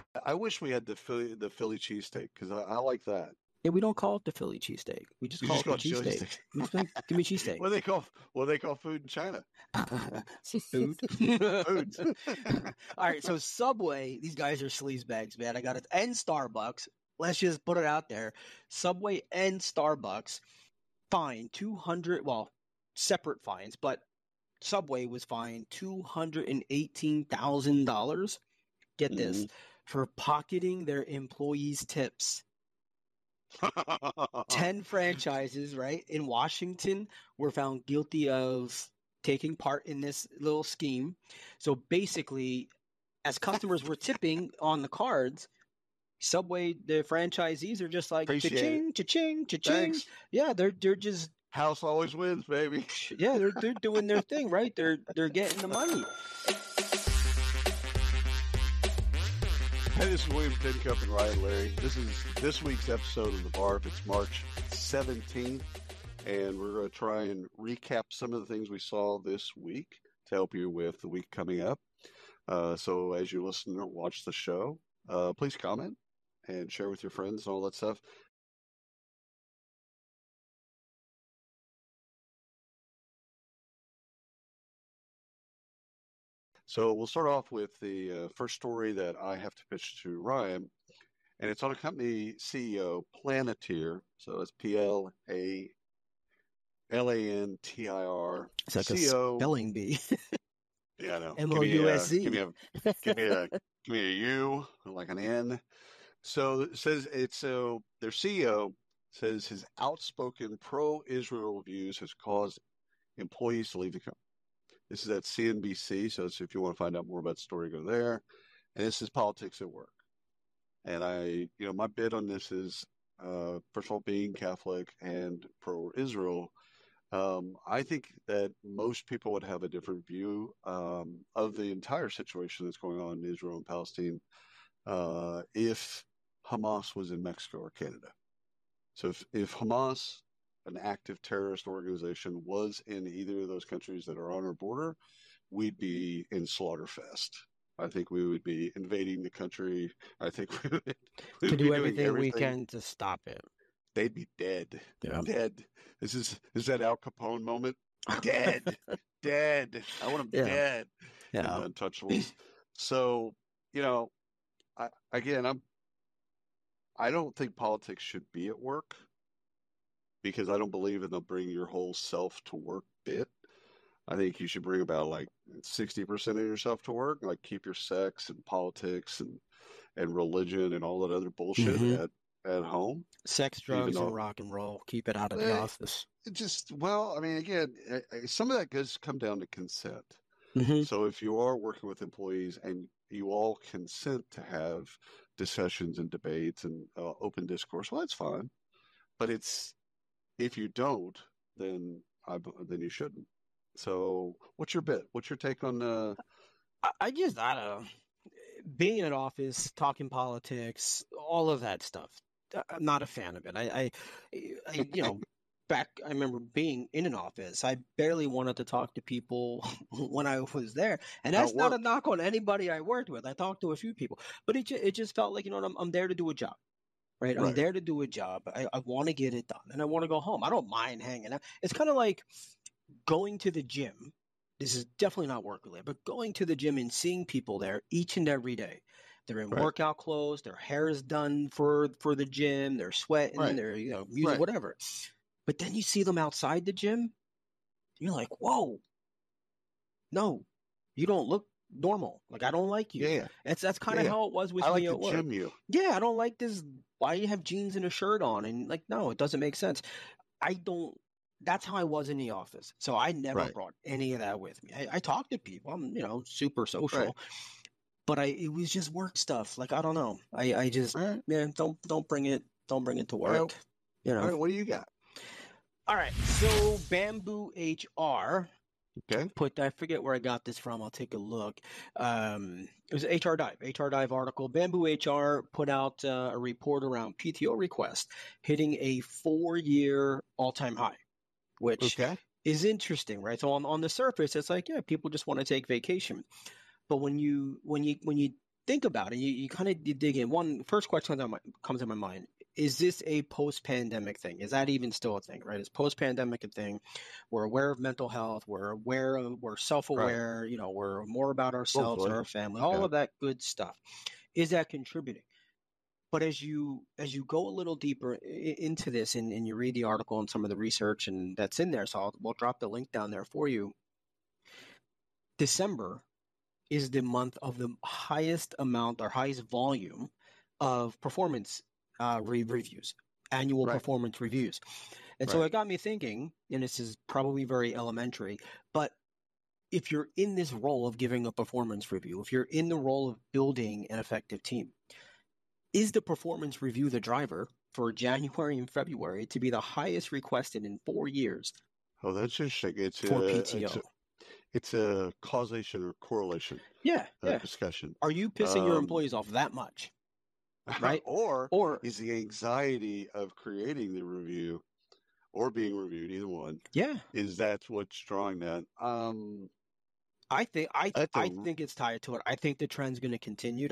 I wish we had the Philly cheesesteak because I like that. Yeah, we don't call it the Philly cheesesteak. We just You call just it the call it chili cheesesteak. steak. We just like, give me cheesesteak. What do they call food in China? Food. Food. All right, so Subway, these guys are sleazebags, man. I got it. And Starbucks. Let's just put it out there. Subway and Starbucks fined 200, well, separate fines, but Subway was fined $218,000. Get this, Mhm. for pocketing their employees' tips. 10 franchises, right, in Washington were found guilty of taking part in this little scheme. So basically, as customers were tipping on the cards, Subway, the franchisees are just like Appreciate it. cha-ching, cha-ching, cha-ching. Thanks. Yeah, they're just House always wins, baby. yeah, they're doing their thing, right? They're getting the money. Hey, this is William Tincup and Ryan Larry. This is this week's episode of The Barf. It's March 17th, and we're going to try and recap some of the things we saw this week to help you with the week coming up. So as you listen or watch the show, please comment and share with your friends and all that stuff. So we'll start off with the first story that I have to pitch to Ryan, and it's on a company CEO, Planeteer. So it's Plantir. It's like a CEO. spelling bee. Yeah, I know. Give me MOUSE. a give me a give me a U like an N. So it says it's so their CEO says his outspoken pro-Israel views has caused employees to leave the company. This is at CNBC, so if you want to find out more about the story, go there. And this is politics at work. And my bid on this is, first of all, being Catholic and pro-Israel. I think that most people would have a different view of the entire situation that's going on in Israel and Palestine if Hamas was in Mexico or Canada. So if Hamas, an active terrorist organization, was in either of those countries that are on our border, we'd be in Slaughterfest. I think we would be invading the country. I think we To would be do doing everything we everything. can to stop it. They'd be dead. Yeah. Dead. This is that Al Capone moment. Dead. Dead. I want them Yeah. dead in Yeah. the Untouchables. So, again, I don't think politics should be at work because I don't believe in the bring your whole self to work bit. I think you should bring about like 60% of yourself to work, like keep your sex and politics and religion and all that other bullshit Mm-hmm. at home. Sex, Even drugs, and though rock and roll. Keep it out of the eh, office. it just, well, I mean, again, some of that does come down to consent. Mm-hmm. So if you are working with employees and you all consent to have discussions and debates and open discourse, well, that's fine. But if you don't, then then you shouldn't. So, what's your bit? What's your take on I don't know. Being in an office, talking politics, all of that stuff. I'm not a fan of it. Back, I remember being in an office. I barely wanted to talk to people when I was there, and how it that's not a worked? knock on anybody I worked with. I talked to a few people, but it just felt like I'm there to do a job, right? I'm Right. there to do a job. I want to get it done, and I want to go home. I don't mind hanging out. It's kind of like going to the gym. This is definitely not work related, but going to the gym and seeing people there each and every day. They're in Right. workout clothes, their hair is done for the gym, they're sweating, Right. they're music, Right. whatever. But then you see them outside the gym, you're like, whoa, no, you don't look normal. Like I don't like you. Yeah. That's kind Yeah. of Yeah. how it was I with like me to at work. gym you. Yeah, I don't like this. Why do you have jeans and a shirt on? And like, no, it doesn't make sense. I don't. That's how I was in the office. So I never Right. brought any of that with me. I talk to people. I'm, super Right. social, but it was just work stuff. Like I don't know. I just All right. yeah. Don't bring it. Don't bring it to All right. work. You All know. right. What do you got? All right. So Bamboo HR Okay. I forget where I got this from. I'll take a look. It was HR Dive article. Bamboo HR put out a report around PTO requests hitting a 4-year all-time high, which Okay. is interesting, right? So on the surface, it's like, yeah, people just want to take vacation. But when you think about it, you kind of dig in. One first question that comes to my mind: is this a post-pandemic thing? Is that even still a thing? Right? Is post-pandemic a thing? We're aware of mental health. We're Right. self-aware. We're more about ourselves or Hopefully. our family. All Yeah. of that good stuff. Is that contributing? But as you go a little deeper into this and you read the article and some of the research and that's in there, so we'll drop the link down there for you. December is the month of the highest amount or highest volume of performance reviews, annual Right. performance reviews. And so Right. it got me thinking, and this is probably very elementary, but if you're in this role of giving a performance review, if you're in the role of building an effective team, is the performance review the driver for January and February to be the highest requested in 4 years Oh, that's interesting. for PTO? It's a causation or correlation Yeah, yeah. discussion. Are you pissing your employees off that much, right? Or Or is the anxiety of creating the review or being reviewed, either one, yeah, is that what's drawing that? I think I At I the think it's tied to it. I think the trend's going to continue.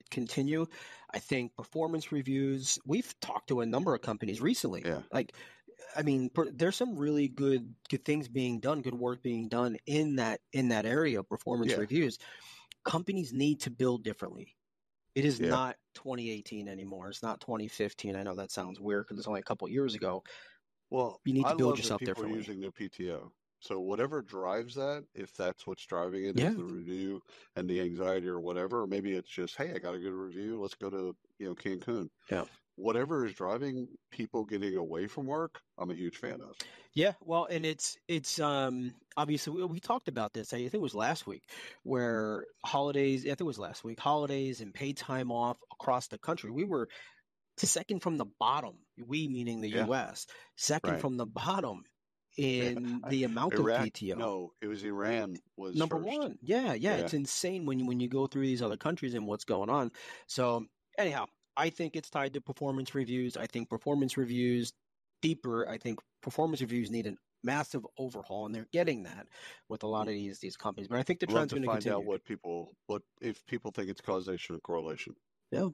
I think performance reviews. We've talked to a number of companies recently. yeah, Like, I mean, there's some really good things being done, good work being done in that area of performance yeah, reviews. Companies need to build differently. It is yeah. not 2018 anymore. It's not 2015. I know that sounds weird because it's only a couple of years ago. Well, You need I to build love that yourself people are differently. using their PTO. So whatever drives that, if that's what's driving it, is Yeah, the review and the anxiety or whatever, or maybe it's just, hey, I got a good review. Let's go to, Cancun. yeah. Whatever is driving people getting away from work, I'm a huge fan of. Yeah, well, and it's obviously we talked about this. I think it was last week, where holidays. I think it was last week. Holidays and paid time off across the country. We were second from the bottom. We meaning the Yeah, U.S. Second right. from the bottom Yeah. in the amount of Iraq, PTO. no, it was Iran was Number first. one. Yeah, yeah. Yeah. It's insane when you go through these other countries and what's going on. So anyhow, I think it's tied to performance reviews. I think performance reviews deeper. I think performance reviews need a massive overhaul, and they're getting that with a lot of these companies. But I think the I'd love trend's to going to find out continue. what if people think it's causation or correlation. Yeah.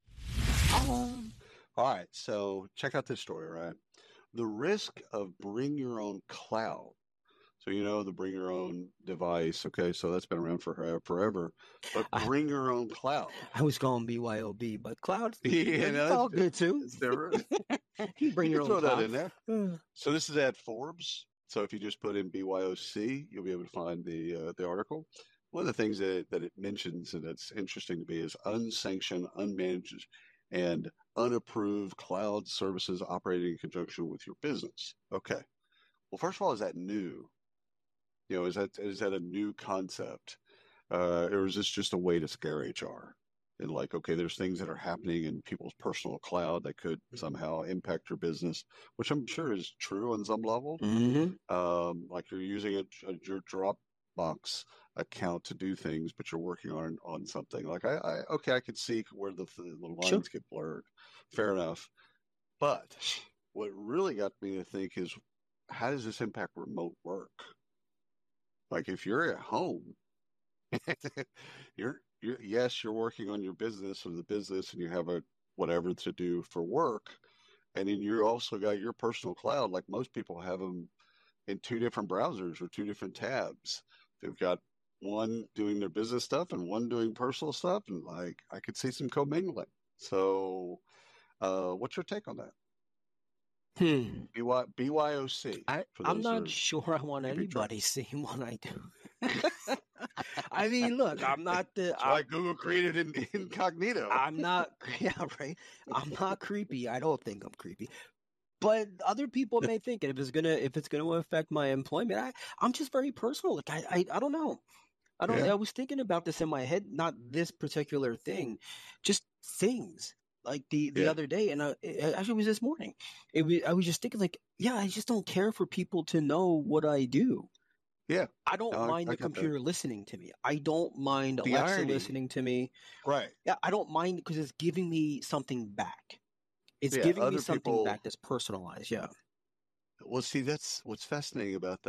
All right, so check out this story, right? The risk of bring your own cloud. So the bring your own device. Okay, so that's been around for forever. But I, bring your own cloud. I was going BYOB, but cloud, it's That's all good too. it's different. You can bring You your can own throw that cloud. in there. So this is at Forbes. So if you just put in BYOC, you'll be able to find the article. One of the things that it mentions and that's interesting to me is unsanctioned, unmanaged, and unapproved cloud services operating in conjunction with your business. Okay. Well, first of all, is that new? Is that a new concept, or is this just a way to scare HR? And like, okay, there's things that are happening in people's personal cloud that could somehow impact your business, which I'm sure is true on some level. Mm-hmm. Like you're using your Dropbox account to do things, but you're working on something. Like I could see where the Sure. lines get blurred. Fair enough. But what really got me to think is, how does this impact remote work? Like if you're at home, you're working on your business or the business, and you have a whatever to do for work, and then you also got your personal cloud. Like most people have them in two different browsers or two different tabs. They've got one doing their business stuff and one doing personal stuff, and like I could see some commingling. So, what's your take on that? Hmm. BYOC for I'm those that not are sure I want keeping track. anybody seeing what I do. I mean, look, I'm not the That's why Google created incognito. I'm not yeah, right. I'm not creepy. I don't think I'm creepy. But other people may think it if it's gonna affect my employment. I'm just very personal. Like I don't know. Yeah, I was thinking about this in my head, not this particular thing, just things like the yeah, other day, and it actually was this morning. I was just thinking like, yeah, I just don't care for people to know what I do. yeah. I don't No, mind I the got that. computer listening to me. I don't mind The Alexa irony, listening to me. right? Yeah, I don't mind because it's giving me something back. It's Yeah, giving me other something people. back that's personalized. Yeah. Well, see, that's what's fascinating about, that, is that could be the dehumanization of us.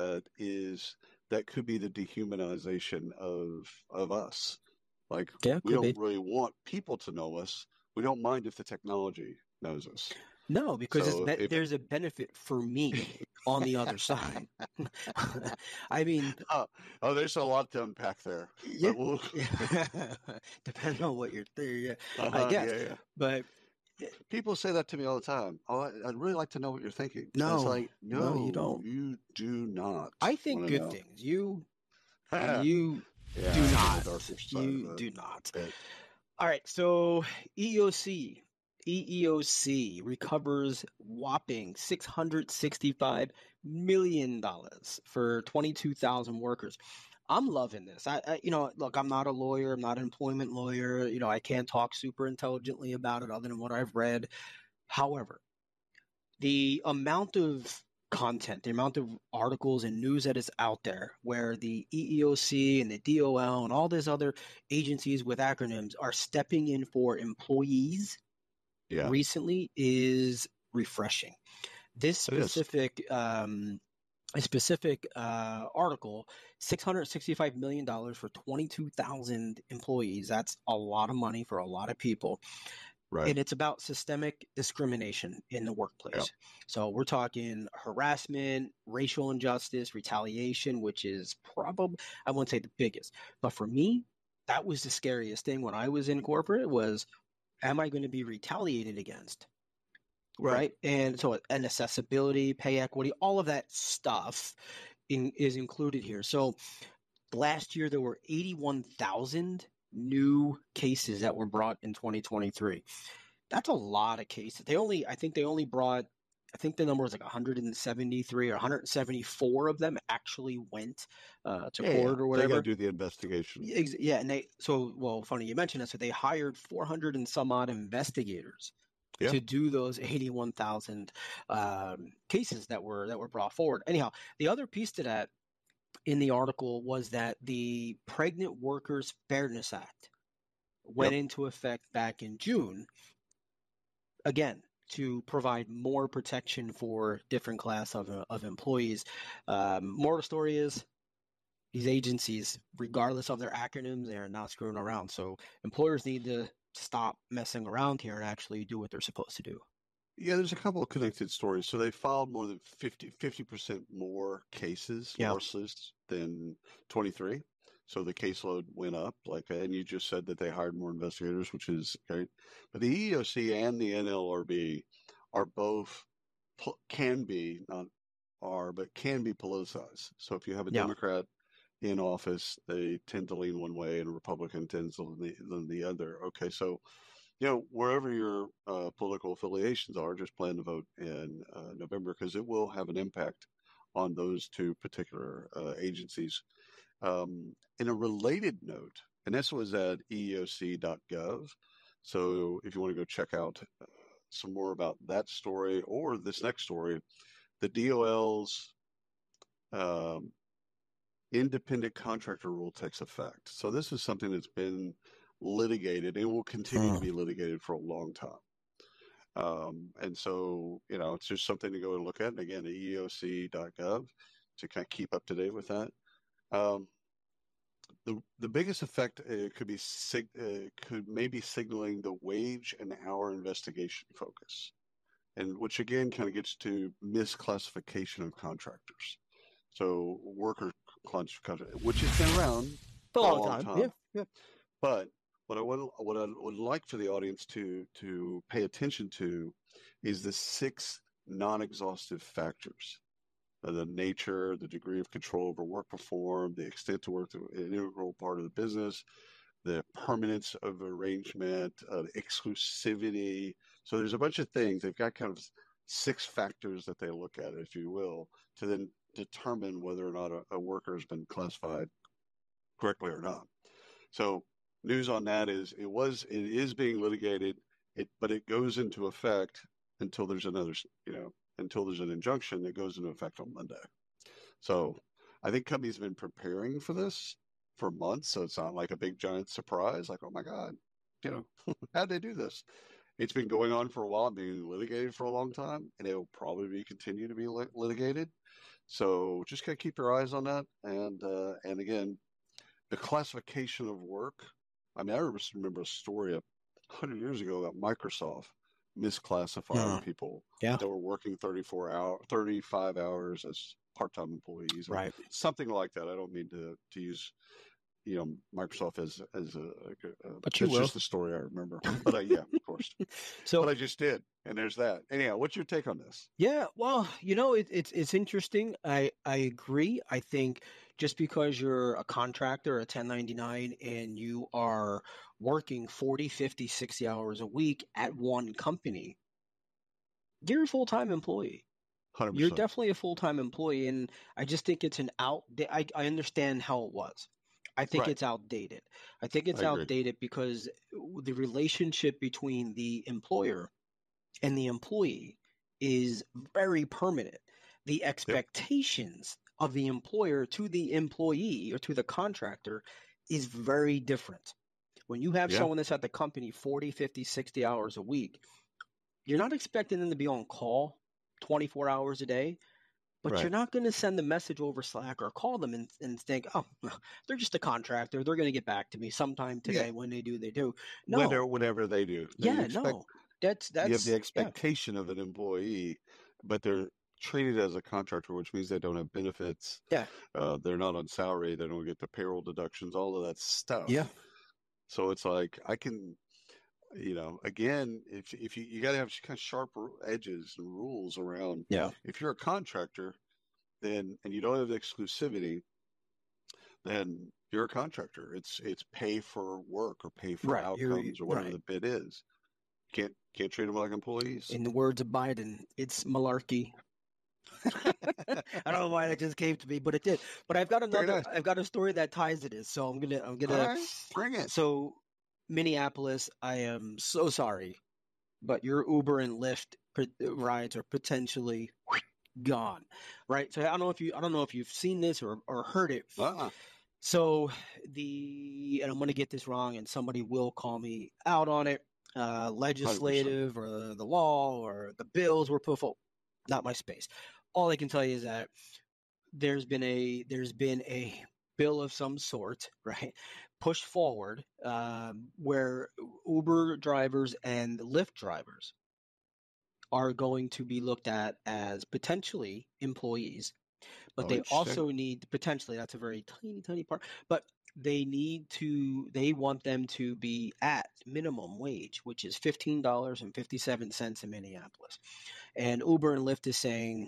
Like, Yeah, we could don't be. really want people to know us. We don't mind if the technology knows us. No, because So if there's a benefit for me on the other side. I mean, oh, oh, there's a lot to unpack there, yeah, but we'll depends on what you're there. Yeah, I uh-huh, guess, yeah, yeah. but People say that to me all the time. Oh, I'd really like to know what you're thinking. And it's no, like, no, you no, don't. you do not I think want to good know. things. You Yeah, you do I'm on the not. darker side of You that do not. bit. All right, so EEOC EEOC recovers whopping $665 million for 22,000 workers. I'm loving this. Look, I'm not a lawyer. I'm not an employment lawyer. I can't talk super intelligently about it other than what I've read. However, the amount of content, the amount of articles and news that is out there where the EEOC and the DOL and all these other agencies with acronyms are stepping in for employees Yeah, recently is refreshing. This it is. specific article, $665 million for 22,000 employees. That's a lot of money for a lot of people. Right. And it's about systemic discrimination in the Yeah. workplace. So we're talking harassment, racial injustice, retaliation, which is probably, I wouldn't say the biggest, but for me, that was the scariest thing when I was in corporate was, am I going to be retaliated against? Right. Right. And so, and accessibility, pay equity, all of that stuff is included here. So last year, there were 81,000 new cases that were brought in 2023. That's a lot of cases. I think the number was like 173 or 174 of them actually went to Yeah, yeah. court or They got to whatever. do the investigation. Yeah, and well, funny you mentioned that. So they hired 400 and some odd investigators Yeah. to do those 81,000 cases that were brought forward. Anyhow, the other piece to that in the article was that the Pregnant Workers Fairness Act went Yep. into effect back in June, again, to provide more protection for different class of employees. More of the story is these agencies, regardless of their acronyms, they are not screwing around. So employers need to stop messing around here and actually do what they're supposed to do. Yeah, there's a couple of connected stories. So they filed more than 50% more cases, Yeah. lawsuits than 23. So the caseload went up, and you just said that they hired more investigators, which is great. But the EEOC and the NLRB are both can be not are but can be politicized. So if you have a Yeah. Democrat in office, they tend to lean one way, and a Republican tends to lean the other. Okay, so wherever your political affiliations are, just plan to vote in November because it will have an impact on those two particular agencies. In a related note, and this was at eeoc.gov. So if you want to go check out some more about that story or this next story, the DOL's um, independent contractor rule takes effect. So this is something that's been litigated and will continue to be litigated for a long time. And so, it's just something to go and look at. And again, eeoc.gov to kind of keep up to date with that. Um, the biggest effect could maybe signaling the wage and hour investigation focus, and which again kind of gets to misclassification of contractors. So worker contract, which has been around For a for a long long time. Yeah. time, Yeah. but what I would like for the audience to pay attention to is the 6 non-exhaustive factors: the nature, the degree of control over work performed, the extent to work, an integral part of the business, the permanence of arrangement, exclusivity. So there's a bunch of things. They've got kind of 6 factors that they look at, if you will, to then determine whether or not a worker has been classified correctly or not. So news on that is it is being litigated, but it goes into effect until there's until there's an injunction that goes into effect on Monday. So I think companies have been preparing for this for months, so it's not like a big giant surprise. Like, oh my God, how'd they do this? It's been going on for a while, being litigated for a long time, and it will probably continue to be litigated. So just gotta keep your eyes on that, and again, the classification of work I mean, I remember a story 100 years ago about Microsoft misclassifying people Yeah, that were working 35 hours as part-time employees, or right. something like that. I don't mean to use Microsoft as But you that's will. just the story I remember. But yeah, of course. So But I just did, and there's that. Anyhow, what's your take on this? yeah, well, it's interesting. I agree. I think just because you're a contractor, a 1099, and you are working 40, 50, 60 hours a week at one company, you're a full-time employee. You're 100%. definitely a full-time employee, and I just think it's an out. I understand how it was. I think Right. it's outdated. I think it's I agree. outdated because the relationship between the employer and the employee is very permanent. The Yep. expectations of the employer to the employee or to the contractor is very different. When you have Yeah. someone that's at the company 40, 50, 60 hours a week, you're not expecting them to be on call 24 hours a day, but you're Right. not going to send the message over Slack or call them and think, oh, they're just a contractor. They're going to get back to me sometime Yeah. today. When they do, they do. No. Whenever they do, you Yeah, expect no. That's you have the that's yeah. expectation of an employee, but they're treated as a contractor, which means they don't have benefits. Yeah. They're not on salary. They don't get the payroll deductions, all of that Yeah. stuff. So it's like I can, again, if you got to have kind of sharp edges and rules around. Yeah. If you're a contractor, then and you don't have exclusivity, then you're a contractor. It's pay for work or pay for Right. You're outcomes or whatever right. the bid is. Can't treat them like employees. In the words of Biden, it's malarkey. I don't know why that just came to me, but it did. But Very nice. I've got a story that ties to this. So I'm All gonna right, bring it. so Minneapolis, I am so sorry, but your Uber and Lyft rides are potentially gone. Right? So I don't know if you've seen this or heard it. Uh-uh. So and I'm gonna get this wrong and somebody will call me out on it. 100%. Legislative or the law or the bills were put forward. Not my space. All I can tell you is that there's been a bill of some sort, right, pushed forward where Uber drivers and Lyft drivers are going to be looked at as potentially employees, but Oh, they interesting. also need potentially, that's a very tiny part, but they want them to be at minimum wage, which is $15.57 in Minneapolis. And Uber and Lyft is saying,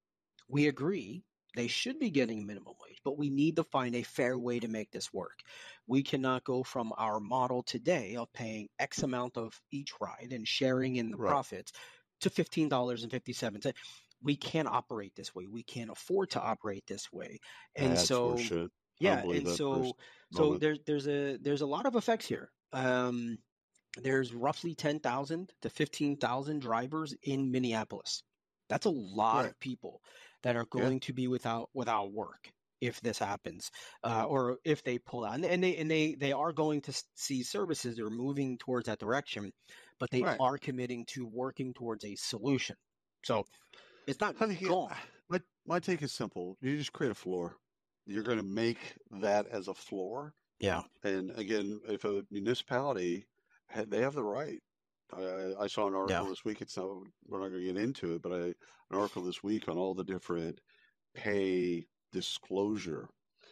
we agree they should be getting minimum wage, but we need to find a fair way to make this work. We cannot go from our model today of paying X amount of each ride and sharing in the Right. profits to $15.57. We can't operate this way. We can't afford to operate this way. And That's so, horseshit. I don't yeah, believe and that for a so moment. there's a lot of effects here. There's roughly 10,000 to 15,000 drivers in Minneapolis. That's a lot Right. of people that are Yeah. going to be without work if this happens, or if they pull out. They are going to see services. They're moving towards that direction, but they Right. are committing to working towards a solution. So it's not I think gone. my take is simple. You just create a floor. You're going to make that as a floor. Yeah. And again, if a municipality, they have the right. I saw an Yeah. article this week. We're not going to get into it, but an article this week on all the different pay disclosure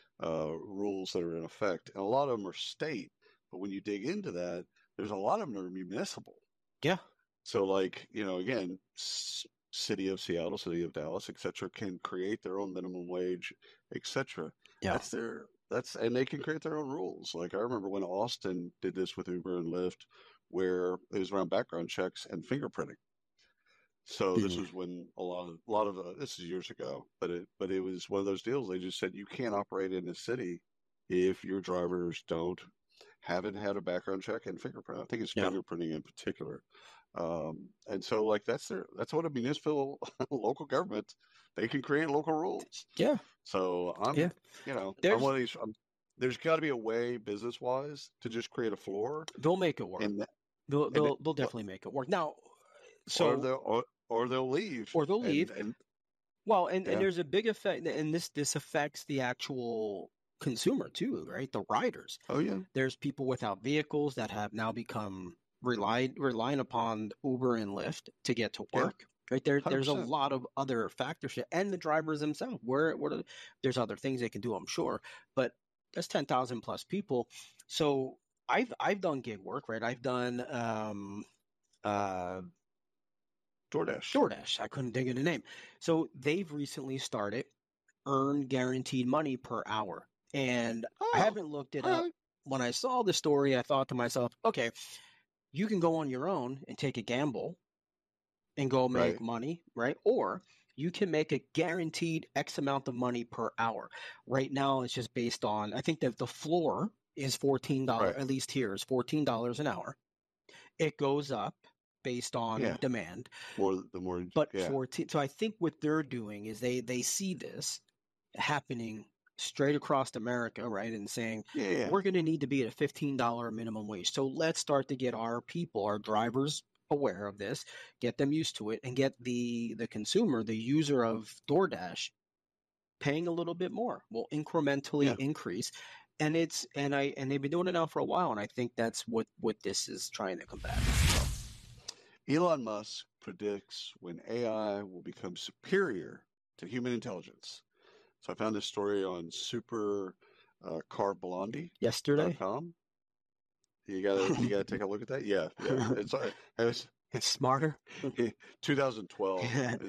rules that are in effect. And a lot of them are state, but when you dig into that, there's a lot of them that are municipal. Yeah. So, like, again, city of Seattle, city of Dallas, etc., can create their own minimum wage, etc. Yeah. And they can create their own rules. Like I remember when Austin did this with Uber and Lyft, where it was around background checks and fingerprinting. So this Mm. was when a lot of this is years ago, but it was one of those deals. They just said you can't operate in the city if your drivers haven't had a background check and fingerprint. I think it's Yeah. fingerprinting in particular. And so like that's what a municipal local government, they can create local rules. Yeah. So Yeah. I'm There's one of these. There's got to be a way business wise to just create a floor They'll make it work. and and They'll definitely make it work. Now, or so they'll leave or they'll leave. and Well, and yeah. there's a big effect, and this affects the actual. consumer too, right? The riders. Oh yeah. There's people without vehicles that have now become relying upon Uber and Lyft to get to Yeah. work. Right there, there's a 100%. lot of other factors, and the drivers themselves. There's other things they can do, I'm sure, but that's 10,000 plus people. So I've done gig work, right? I've done uh, DoorDash. DoorDash. I couldn't think of the name. So they've recently started earn guaranteed money per hour, and I Oh, haven't looked it all up. right. When I saw the story, I thought to myself, okay, you can go on your own and take a gamble and go make Right. money, right? Or you can make a guaranteed X amount of money per hour. Right now, it's just based on, I think that the floor is $14, Right. at least here is $14 an hour. It goes up based on Yeah. demand. The more. But Yeah. 14, so I think what they're doing is they see this happening straight across America, right? And saying, Yeah. we're going to need to be at a $15 minimum wage. So let's start to get our people, our drivers, aware of this, get them used to it, and get the consumer, the user of DoorDash, paying a little bit more. Will incrementally Yeah. increase. And they've been doing it now for a while, and I think that's what this is trying to combat. Elon Musk predicts when AI will become superior to human intelligence. So I found this story on supercarblondi.com. Yesterday, You gotta take a look at that. Yeah, yeah. It's it's smarter. 2012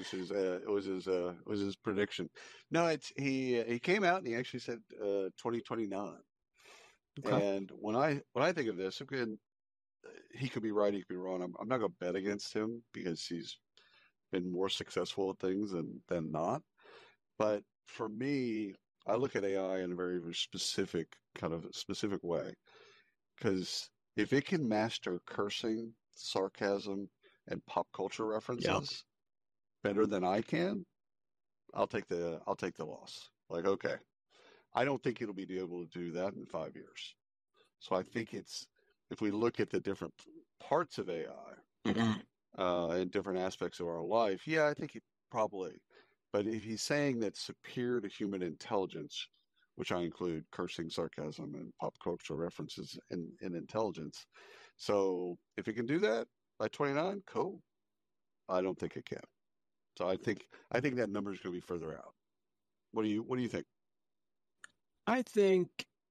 was his prediction. No, he came out and he actually said 2029. Okay. And when I think of this, again, he could be right, he could be wrong. I'm not gonna bet against him because he's been more successful at things than not. But for me, I look at AI in a very, very specific way. Because if it can master cursing, sarcasm, and pop culture Yeah. references better than I can, I'll take the loss. Like, okay, I don't think it'll be able to do that in 5 years. So I think if we look at the different parts of AI Mhm. and different aspects of our life, yeah, I think he probably. But if he's saying that superior to human intelligence, which I include cursing, sarcasm, and pop culture references in intelligence, so if it can do that by 29, cool. I don't think it can. So I think that number is going to be further out. What do you think? I think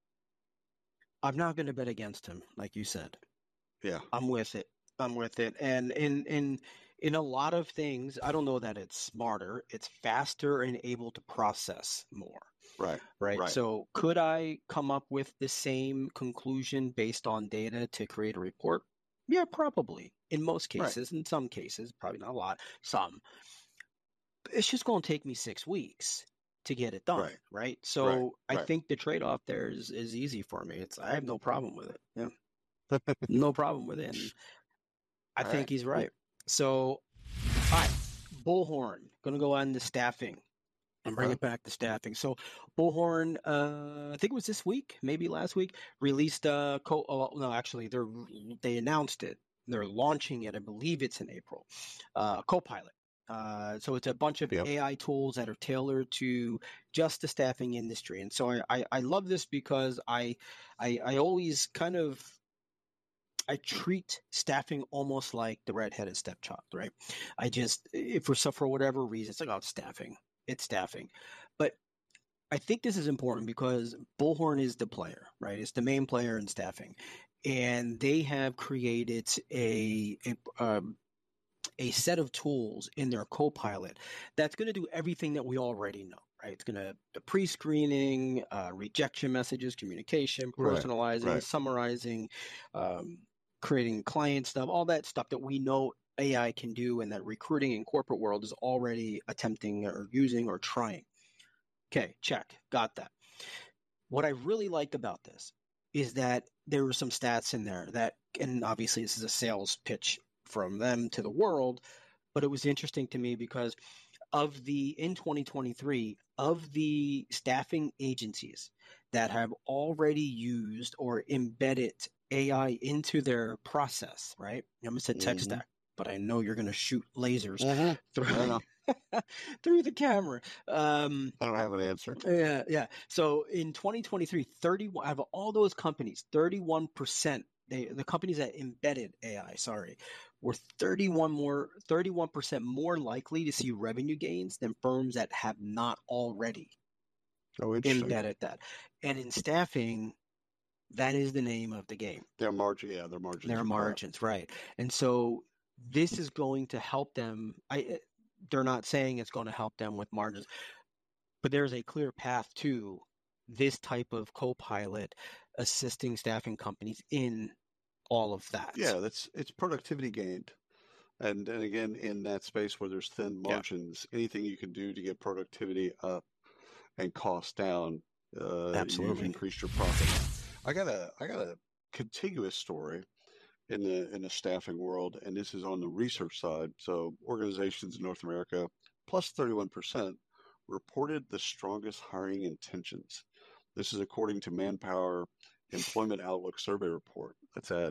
I'm not going to bet against him, like you said. Yeah. I'm with it. I'm with it. And in a lot of things, I don't know that it's smarter. It's faster and able to process more. Right. Right. Right. So could I come up with the same conclusion based on data to create a report? Yeah, probably. In most Right. cases, in some cases, probably not a lot, some. It's just going to take me 6 weeks to get it done, Right. right? Right. So I Right. think the trade-off there is easy for me. I have no problem with it. Yeah, no problem with it. And I All think right. he's Well, right. So, all right, Bullhorn, gonna go on the staffing and bring okay. it back to staffing. So Bullhorn, I think it was this week, maybe last week, released no, actually they announced it. They're launching it. I believe it's in April. Copilot. So it's a bunch of Yep. AI tools that are tailored to just the staffing industry. And so I love this because I always kind of I treat staffing almost like the redheaded stepchild, right? I just, if for whatever reason, it's like, oh, it's staffing. It's staffing. But I think this is important because Bullhorn is the player, right? It's the main player in staffing. And they have created a set of tools in their Copilot that's going to do everything that we already know, right? It's going to the pre-screening, rejection messages, communication, Right. personalizing, Right. summarizing, um, creating client stuff, all that stuff that we know AI can do and that recruiting in corporate world is already attempting or using or trying. Okay, check, got that. What I really liked about this is that there were some stats in there that, and obviously this is a sales pitch from them to the world, but it was interesting to me because in 2023, of the staffing agencies that have already used or embedded AI into their process, right? I almost said tech Mm-hmm. stack, but I know you're going to shoot lasers Mm-hmm. through I know. through the camera. I don't have an answer. Yeah, yeah. So in 2023, 31 out of all those companies, 31%, the companies that embedded AI, sorry, were 31% more likely to see revenue gains than firms that have not already Oh, interesting. embedded that. And in staffing, that is the name of the game. Their margin, yeah, their margins. Their are crap. margins, right? And so this is going to help them. They're not saying it's going to help them with margins, but there's a clear path to this type of co-pilot assisting staffing companies in all of that. Yeah, it's productivity gained. And again, in that space where there's thin margins, anything you can do to get productivity up and costs down, you've Absolutely. increased your profit. I got a contiguous story in the staffing world, and this is on the research side. So organizations in North America, plus 31%, reported the strongest hiring intentions. This is according to Manpower Employment Outlook Survey Report. That's at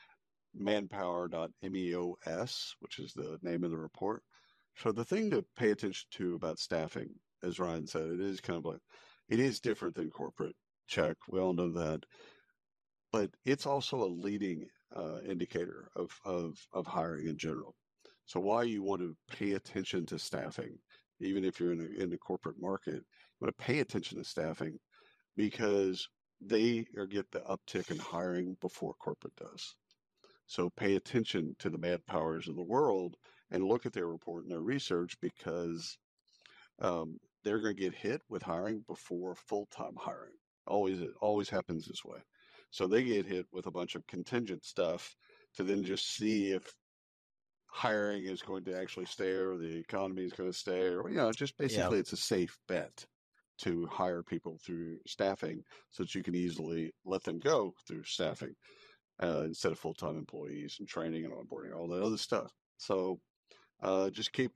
manpower.meos, which is the name of the report. So the thing to pay attention to about staffing, as Ryan said, it is kind of like, it is different than corporate. Check. We all know that. But it's also a leading indicator of hiring in general. So why you want to pay attention to staffing, even if you're in the corporate market, you want to pay attention to staffing because they get the uptick in hiring before corporate does. So pay attention to the Manpowers of the world and look at their report and their research because they're going to get hit with hiring before full-time hiring. It always happens this way. So they get hit with a bunch of contingent stuff to then just see if hiring is going to actually stay or the economy is going to stay, or just basically it's a safe bet to hire people through staffing so that you can easily let them go through staffing instead of full-time employees and training and onboarding, all that other stuff. So just keep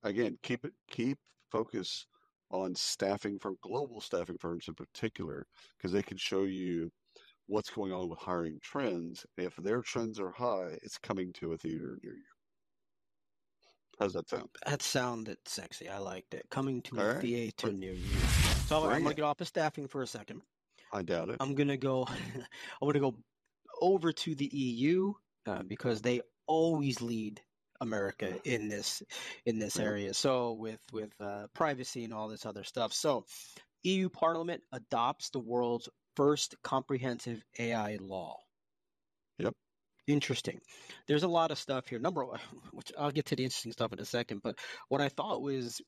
focus on staffing for global staffing firms in particular, because they can show you what's going on with hiring trends. If their trends are high, it's coming to a theater near you. How's that sound? That sounded sexy. I liked it. Coming to a All right. theater near you. So I'm gonna get off of staffing for a second. I doubt it. I'm gonna go. I'm gonna go over to the EU because they always lead America in this area. So with privacy and all this other stuff. So EU Parliament adopts the world's first comprehensive AI law. Yep. Interesting. There's a lot of stuff here. Number one, which I'll get to the interesting stuff in a second, but what I thought was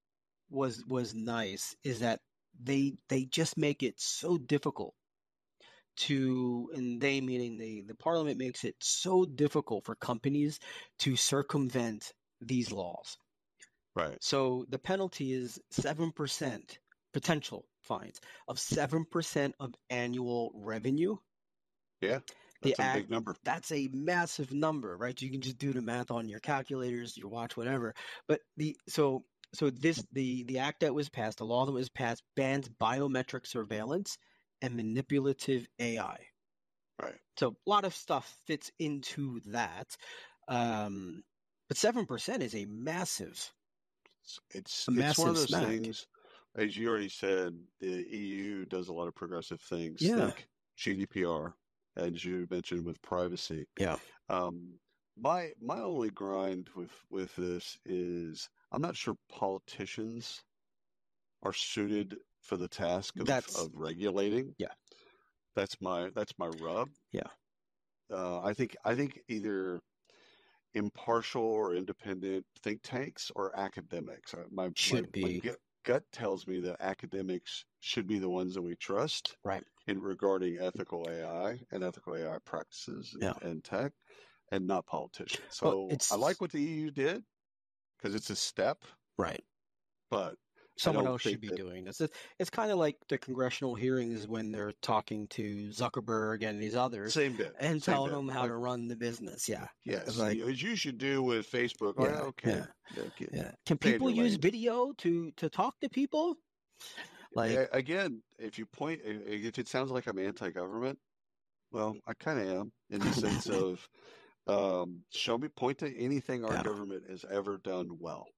nice is that they just make it so difficult and they meaning the parliament makes it so difficult for companies to circumvent these laws. Right. So the penalty is 7% potential fines of 7% of annual revenue. Yeah. That's a big number. That's a massive number, right? You can just do the math on your calculators, your watch, whatever. But the act that was passed, the law that was passed, bans biometric surveillance and manipulative AI. Right. So a lot of stuff fits into that. But 7% is a massive. It's one of those things, as you already said, the EU does a lot of progressive things. Yeah. Like GDPR, as you mentioned, with privacy. Yeah. My only grind with this is I'm not sure politicians are suited for the task of regulating. Yeah. That's my rub. Yeah. I think either impartial or independent think tanks or academics. My gut tells me that academics should be the ones that we trust, right, in regarding ethical AI and ethical AI practices and tech, and not politicians. So I like what the EU did because it's a step, right? But someone else should be doing this. It's kind of like the congressional hearings when they're talking to Zuckerberg and these others, and telling them how to run the business. Yeah, yes, as you should do with Facebook. Yeah, okay. Yeah. Can people use video to talk to people? Like again, if it sounds like I'm anti-government, well, I kind of am in the sense of point to anything our government has ever done well.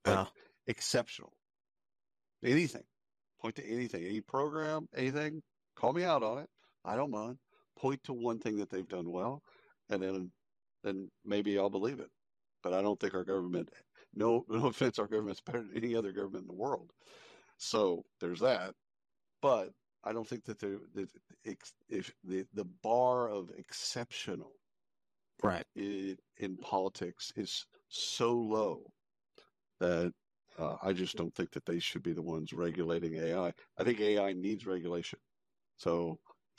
like Yeah. exceptional. Anything. Point to anything, any program, anything. Call me out on it. I don't mind. Point to one thing that they've done well, and then maybe I'll believe it. But I don't think our government. No offense, our government's better than any other government in the world. So there's that. But I don't think that if the bar of exceptional Right. in politics is so low that I just don't think that they should be the ones regulating AI. I think AI needs regulation. So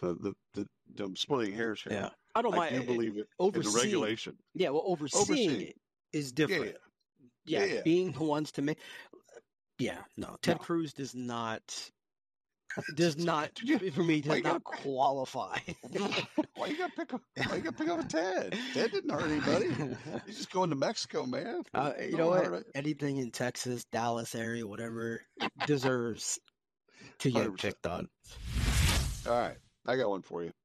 I'm splitting hairs here. Yeah. I don't I mind do believe it in the overseeing. regulation. Yeah. Well, overseeing Overseeing. it is Yeah, different. yeah, Yeah. yeah. Being the ones to make. Yeah. No. Ted No. Cruz does not. Did you, For me, why does you not gotta qualify. why you gotta pick up a Ted? Ted didn't hurt anybody. He's just going to Mexico, man. You No know one what? hurt it. Anything in Texas, Dallas area, whatever, deserves to get 100%. picked on. All right, I got one for you.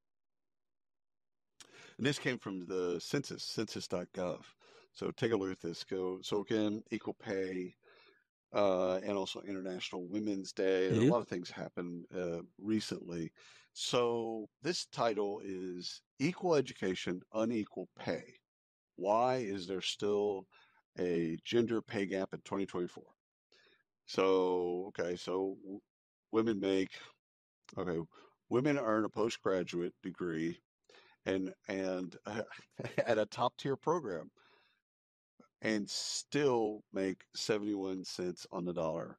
And this came from the census, census.gov. So take a look at this. So again, equal pay, and also International Women's Day. And a Mhm. lot of things happened recently. So this title is Equal Education, Unequal Pay. Why is there still a gender pay gap in 2024? So, okay, so women make, okay, women earn a postgraduate degree and at a top tier program and still make 71 cents on the dollar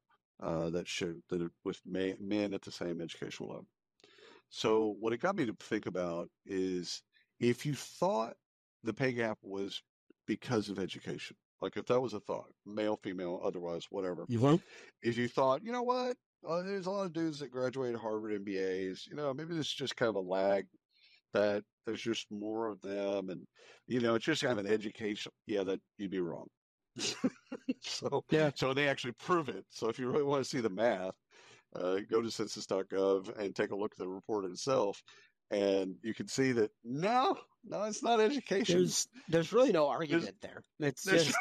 with men at the same educational level. So what it got me to think about is if you thought the pay gap was because of education, like if that was a thought, male, female, otherwise, whatever. You want? If you thought, you know what, there's a lot of dudes that graduated Harvard MBAs, maybe this is just kind of a lag that there's just more of them and it's just kind of an education. Yeah, that you'd be wrong. so Yeah. so they actually prove it. So if you really want to see the math, go to census.gov and take a look at the report itself, and you can see that no, it's not education. There's really no argument there. It's just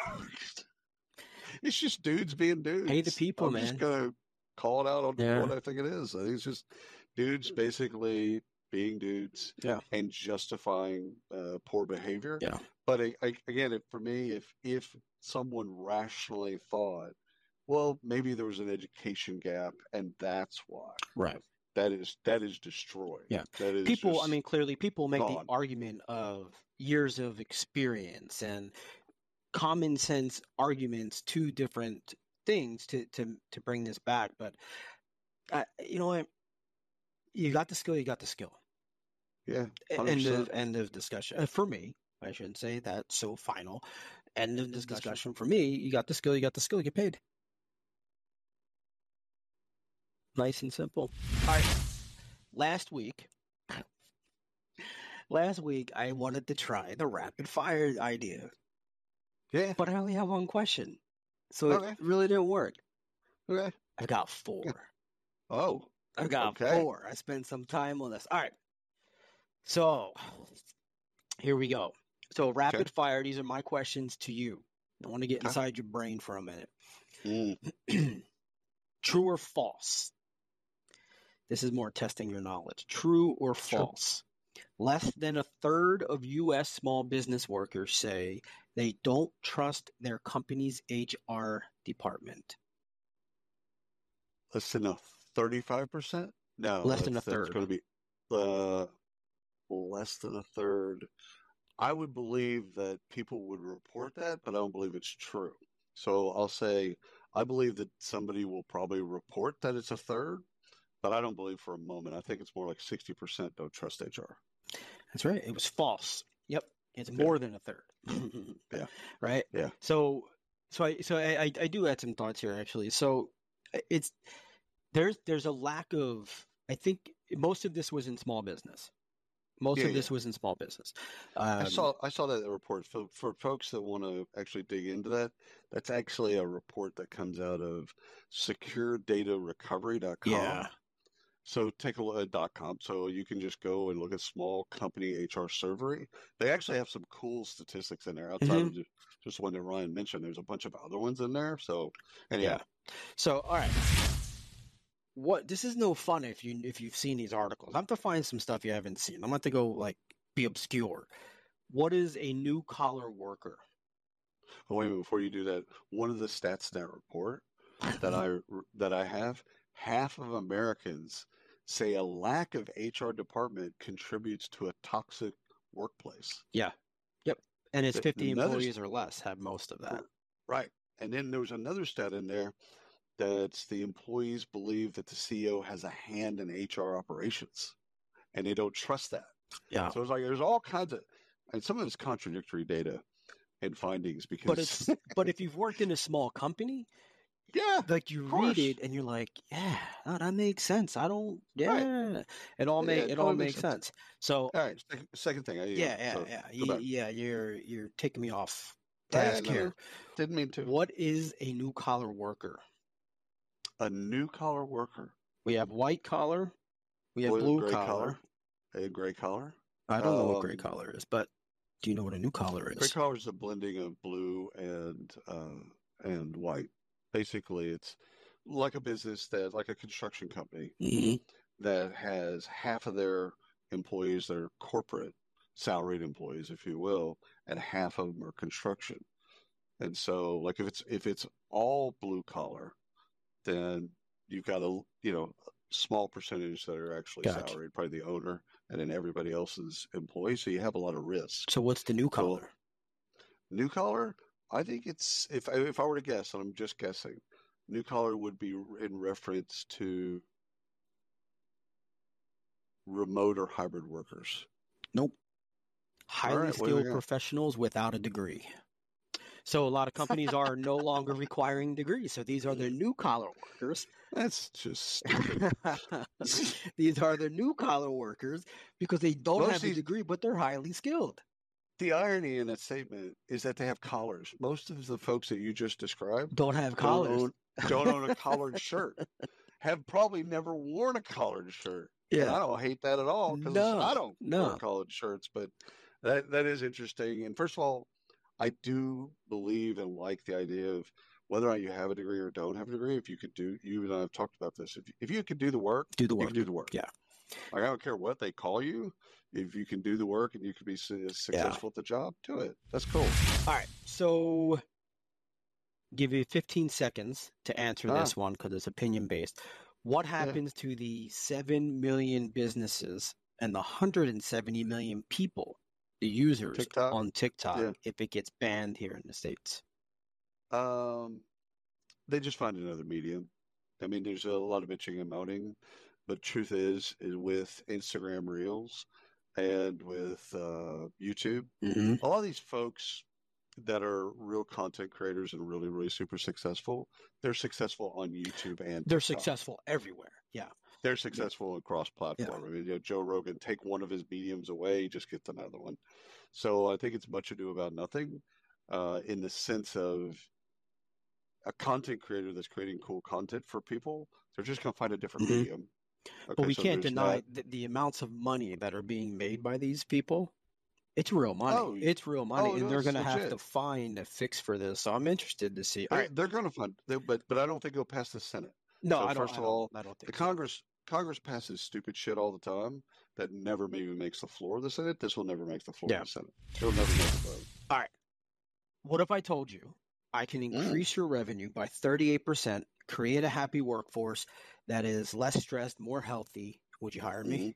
it's just dudes being dudes. pay the people, I'm man. just gonna call it out on Yeah. what I think it is. I think it's just dudes basically being dudes, Yeah. and justifying poor behavior. Yeah. But again, for me, if someone rationally thought, well, maybe there was an education gap, and that's why. Right. That is destroyed. Yeah. That is People, just I mean, clearly people make gone. the argument of years of experience and common sense arguments to different things to bring this back. But you know what? You got the skill, you got the skill. Yeah. End of discussion. For me, I shouldn't say that so final. End of this discussion. For me, you got the skill, you get paid. Nice and simple. All right. Last week, I wanted to try the rapid fire idea. Yeah. But I only have one question. So Okay. it really didn't work. Okay. I got 4. Oh. I got okay. 4. I spent some time on this. All right. So here we go. So rapid fire, these are my questions to you. I want to get inside your brain for a minute. True or false? This is more testing your knowledge. True or false? Less than a third of U.S. small business workers say they don't trust their company's HR department. Less than a 35%? No. Less than a third. That's going to be less than a third. I would believe that people would report that, but I don't believe it's true. So I'll say I believe that somebody will probably report that it's a third, but I don't believe for a moment. I think it's more like 60% don't trust HR. That's right. It was false. Yep. It's more than a third. Yeah. Right? Yeah. So I do add some thoughts here actually. So there's a lack of, I think most of this was in small business. Most of this was in small business. I saw that report. For folks that want to actually dig into that, that's actually a report that comes out of securedatarecovery.com. Yeah. So take a look at .com. So you can just go and look at small company HR survey. They actually have some cool statistics in there outside Hmm. of just one that Ryan mentioned. There's a bunch of other ones in there. So anyhow, Yeah. So all right. This is no fun if you've seen these articles. I'm to find some stuff you haven't seen. I'm going to go like be obscure. What is a new collar worker? oh, wait a minute, before you do that, one of the stats in that report that I have, half of Americans say a lack of HR department contributes to a toxic workplace. Yeah. Yep. And it's 50 Another employees or less have most of that. right, and then there was another stat in there that the employees believe that the CEO has a hand in HR operations, and they don't trust that. Yeah. So it's like there's all kinds of, and some of it's contradictory data and findings because, But if you've worked in a small company, yeah, like you of read course, it and you're like, yeah, that makes sense. right, It all yeah, it totally makes makes sense. sense. So All right, second thing, so go back. you're taking me off Yeah, task no, here. didn't mean to. What is a new collar worker? A new collar worker, We have white collar, we have blue gray collar. collar, a gray collar. I don't know what gray collar is, but do you know what a new collar Gray is? collar is a blending of blue and white. Basically, it's like a business that, like a construction company Hmm. that has half of their employees that are corporate salaried employees, if you will, and half of them are construction. And so, like if it's all blue collar, then you've got a small percentage that are actually Gotcha. salaried, probably the owner, and then everybody else is employees. So you have a lot of risk. So what's the new So collar? new collar, I think it's if I were to guess, and I'm just guessing, new collar would be in reference to remote or hybrid workers. Nope. All Highly right, what do we skilled got? professionals without a degree. So a lot of companies are no longer requiring degrees. So these are the new collar workers. That's just stupid. These are the new collar workers because they don't Most have of a these, degree, but they're highly skilled. the irony in that statement is that they have collars. Most of the folks that you just described Don't have don't collars. own a collared shirt. Have probably never worn a collared shirt. And Yeah. I don't hate that at all because I don't wear No. collared shirts, but that is interesting. And first of all, I do believe and like the idea of whether or not you have a degree or don't have a degree. If you could do, you and I have talked about this. If you could do the work, Do the you can work. do the work. Yeah. Like I don't care what they call you. If you can do the work and you can be successful at the job, do it. That's cool. All right. So give you 15 seconds to answer this one because it's opinion based. What happens to the 7 million businesses and the 170 million people, the users TikTok? on TikTok, Yeah. if it gets banned here in the States? They just find another medium. I mean, there's a lot of bitching and moaning, but truth is with Instagram Reels and with YouTube, Mm-hmm. a lot of these folks that are real content creators and really, really super successful, they're successful on YouTube and They're TikTok. successful everywhere. Yeah. They're successful across platform. Yeah. I mean, Joe Rogan, take one of his mediums away, just get another one. So I think it's much ado about nothing in the sense of a content creator that's creating cool content for people. They're just going to find a different Mhm. medium. Okay, But we so can't there's deny that. the amounts of money that are being made by these people. It's real money. Oh, It's real money, and no, they're it's going to have to legit. find a fix for this. So I'm interested to see. All right. They're going to find, but I don't think it'll pass the Senate. No, So I don't. first of all, I don't the think so. Congress passes stupid shit all the time that never maybe makes the floor of the Senate. This will never make the floor Yeah. of the Senate. It'll never make the vote. All right. What if I told you I can increase your revenue by 38%, create a happy workforce that is less stressed, more healthy? Would you hire me?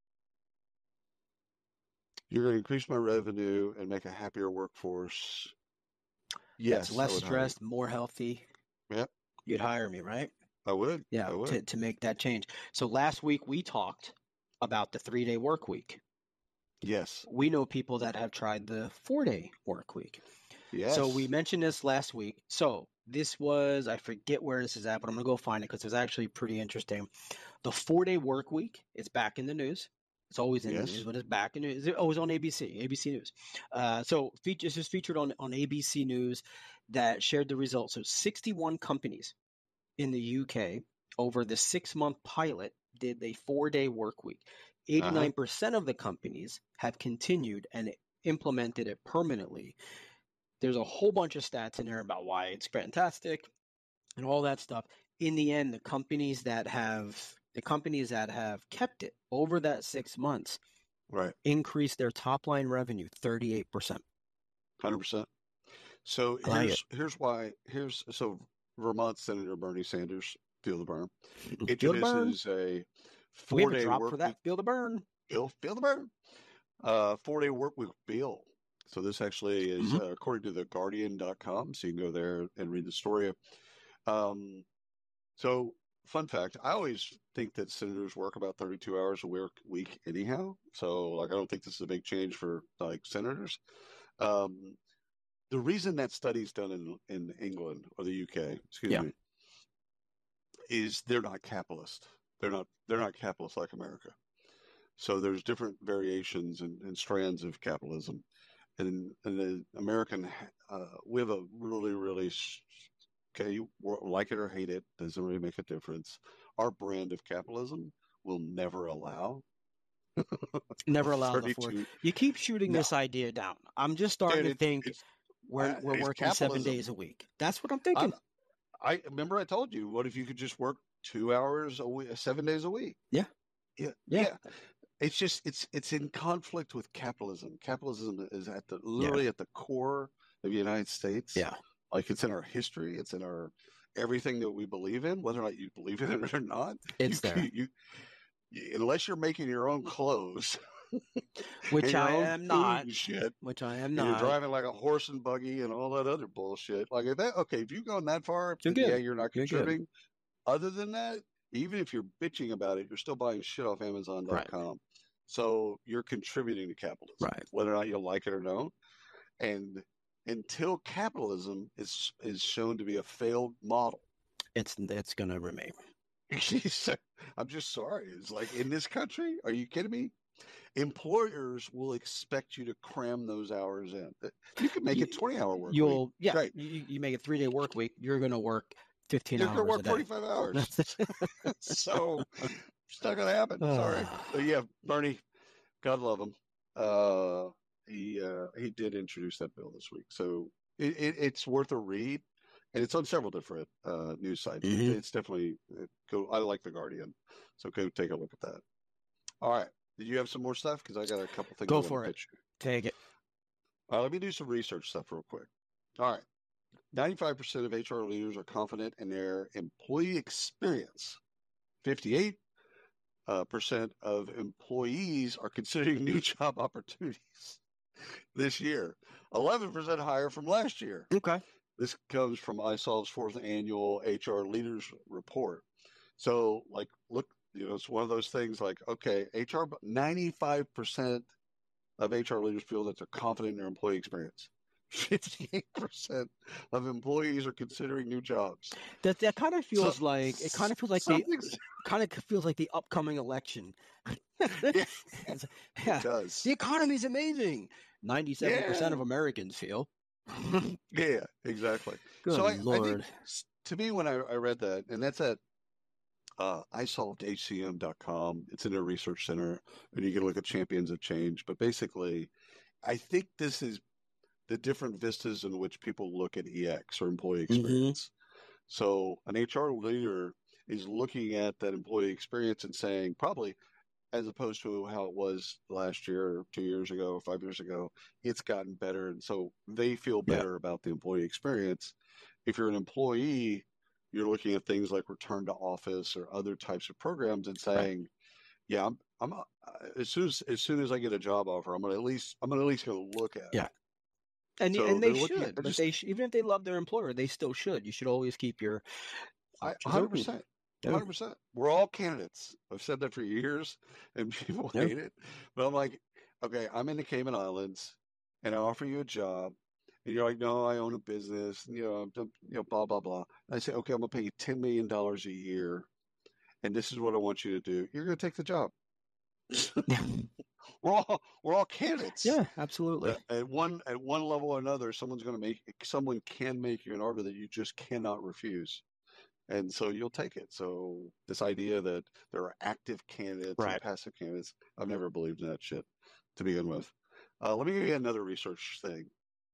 You're going to increase my revenue and make a happier workforce. Yes, That's less I would hire you. stressed, more healthy. Yep, You'd hire me, right? I would. Yeah, I would. to make that change. So last week we talked about the 3-day work week. Yes. We know people that have tried the 4-day work week. Yes. So we mentioned this last week. So this was, I forget where this is at, but I'm going to go find it because it's actually pretty interesting. The 4-day work week is back in the news. It's always in the news, but it's back in the news. Oh, it was on ABC News. So this is featured on ABC News that shared the results. So 61 companies in the UK over the 6-month pilot did a 4-day work week. 89% of the companies have continued and implemented it permanently. There's a whole bunch of stats in there about why it's fantastic and all that stuff. In the end, the companies that have kept it over that 6 months Right. increased their top line revenue 38%. 100%. So I like here's why. So Vermont Senator Bernie Sanders, feel the burn, Feel the burn. introduces a We have a 4-day drop work for that. week. Feel the burn. Feel the burn. 4-day work week bill. So this actually is according to theguardian.com. So you can go there and read the story. So fun fact, I always think that senators work about 32 hours a week anyhow. So like I don't think this is a big change for like senators. The reason that study's done in England or the UK, excuse me, is they're not capitalist. They're not capitalist like America. So there's different variations and strands of capitalism, and the American we have a really okay, like it or hate it, doesn't really make a difference. Our brand of capitalism will never allow. Never allow the 32. four. You keep shooting No, this idea down. I'm just starting to think it's we're it's working 7 capitalism. days a week. That's what I'm thinking. I remember I told you, what if you could just work 2 hours a week, 7 days a week? Yeah. It's just it's in conflict with capitalism. Capitalism is literally at the core of the United States. Yeah. Like it's in our history, it's in our everything that we believe in, whether or not you believe in it or not. It's there. Unless you're making your own clothes, Which I am not. Shit, Which I am and not. you're driving like a horse and buggy and all that other bullshit. Like if you've gone that far, You're then good. yeah, you're not You're good. contributing. Other than that, even if you're bitching about it, you're still buying shit off Amazon.com. Right. So you're contributing to capitalism, Right. whether or not you like it or don't. And until capitalism is shown to be a failed model, it's going to remain. I'm just sorry. It's like in this country, are you kidding me? Employers will expect you to cram those hours in. You can make it 20-hour work week. Yeah. Right. You make a 3-day work week. You're going to work 15 You're hours. You're going to work a day. 45 hours. So it's not going to happen. Sorry. But yeah, Bernie, God love him. He did introduce that bill this week, so it's worth a read, and it's on several different news sites. Mm-hmm. It's definitely I like the Guardian, so go take a look at that. All right, did you have some more stuff? Because I got a couple things. Go for it. Take it. All right, let me do some research stuff real quick. All right, 95% of HR leaders are confident in their employee experience. 58% of employees are considering new job opportunities this year, 11% higher from last year. Okay. This comes from iSolve's 4th annual HR Leaders Report. So, like, look, it's one of those things like, okay, 95% of HR leaders feel that they're confident in their employee experience. 58% of employees are considering new jobs. That kind of feels like the upcoming election. Yeah, it does. The economy's amazing. 97% of Americans feel. Yeah, exactly. Good so Lord. I think, to me, when I read that, and that's at isolvedhcm.com, it's in a research center, and you can look at Champions of Change. But basically, I think this is the different vistas in which people look at EX or employee experience. Mm-hmm. So an HR leader is looking at that employee experience and saying, probably, as opposed to how it was last year or 2 years ago or 5 years ago, it's gotten better. And so they feel better about the employee experience. If you're an employee, you're looking at things like return to office or other types of programs and saying, yeah, I'm as soon as I get a job offer, I'm gonna at least go look at it. And they should, but even if they love their employer, they still should. You should always keep your 100%. 100%. We're all candidates. I've said that for years, and people hate it. But I'm like, okay, I'm in the Cayman Islands, and I offer you a job, and you're like, no, I own a business, blah blah blah. And I say, okay, I'm gonna pay you $10 million a year, and this is what I want you to do. You're gonna take the job. We're all candidates. Yeah, absolutely. At one level or another, someone can make you an offer that you just cannot refuse. And so you'll take it. So this idea that there are active candidates and Right. passive candidates, I've never believed in that shit to begin with. Let me give you another research thing.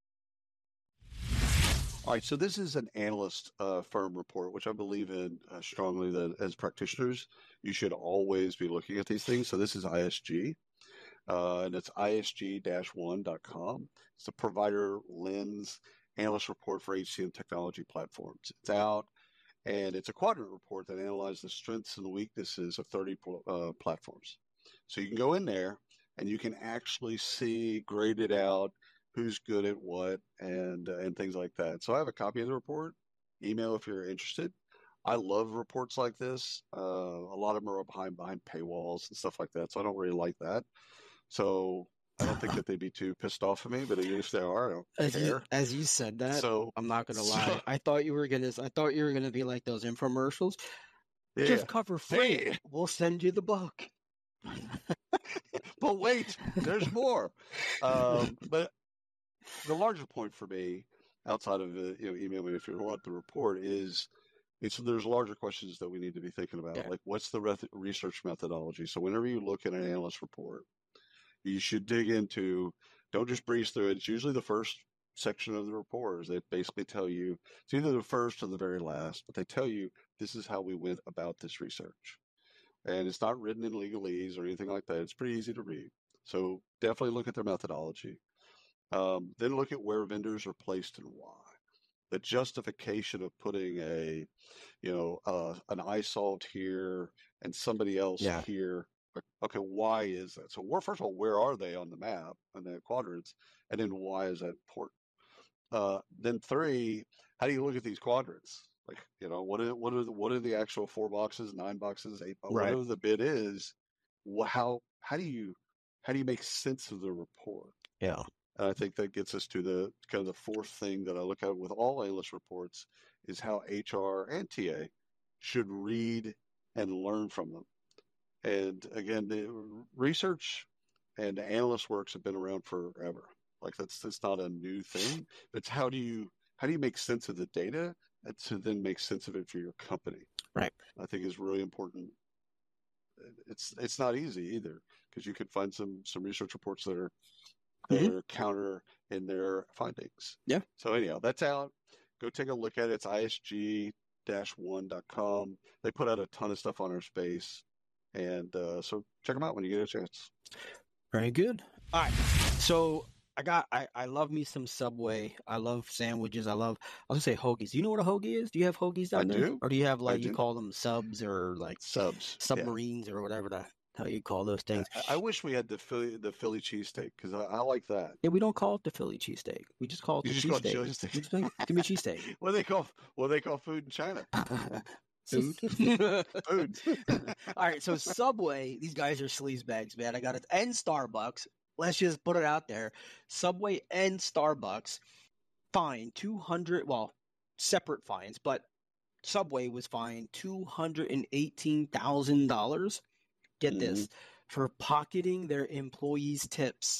All right, so this is an analyst firm report, which I believe in strongly that as practitioners, you should always be looking at these things. So this is ISG, and it's isg-1.com. It's a provider lens analyst report for HCM technology platforms. It's out, and it's a quadrant report that analyzes the strengths and the weaknesses of 30 platforms. So you can go in there and you can actually see graded out who's good at what and things like that. So I have a copy of the report. Email if you're interested. I love reports like this. A lot of them are behind paywalls and stuff like that, so I don't really like that. So I don't think that they'd be too pissed off at me, but even if they are, I don't care. As you said that, So, I'm not gonna so lie. I thought you were gonna be like those infomercials. yeah. Just cover free. Hey, We'll send you the book. but wait, there's more. But the larger point for me, outside of email me if you want the report, is there's larger questions that we need to be thinking about. Yeah. Like, what's the research methodology? So whenever you look at an analyst report, you should dig into. Don't just breeze through it. It's usually the first section of the report. Is they basically tell you it's either the first or the very last, but they tell you this is how we went about this research. And it's not written in legalese or anything like that. It's pretty easy to read. So definitely look at their methodology. Then look at where vendors are placed and why. The justification of putting an iSolved here and somebody else Yeah. here. Okay, why is that? So, first of all, where are they on the map on the quadrants, and then why is that important? Then three, how do you look at these quadrants? Like, what are the actual 4 boxes, 9 boxes, 8 boxes, Right. whatever the bid is? How do you make sense of the report? Yeah. And I think that gets us to the kind of the fourth thing that I look at with all analyst reports is how HR and TA should read and learn from them. And again, the research and analyst works have been around forever. Like that's not a new thing. It's how do you make sense of the data and to then make sense of it for your company. Right. I think is really important. It's not easy either because you could find some research reports that are counter in their findings. Yeah. So anyhow, that's out. Go take a look at it. It's isg-1.com. They put out a ton of stuff on our space. And so check them out when you get a chance. Very good. All right. So I love me some Subway. I love sandwiches. I was gonna say hoagies. Do you know what a hoagie is? Do you have hoagies down there? Do. Or do you have I you do. call them subs or like Subs. submarines or whatever the hell you call those things? I wish we had the Philly cheesesteak because I like that. Yeah, we don't call it the Philly cheesesteak. We just call it You the just call it cheesesteak. chili steak. We just like, give me a cheesesteak. What do they call food in China? Food. Food. All right, so Subway, these guys are sleazebags, man. I got it. And Starbucks. Let's just put it out there. Subway and Starbucks fined 200, well, separate fines, but Subway was fined $218,000. Get this, for pocketing their employees' tips.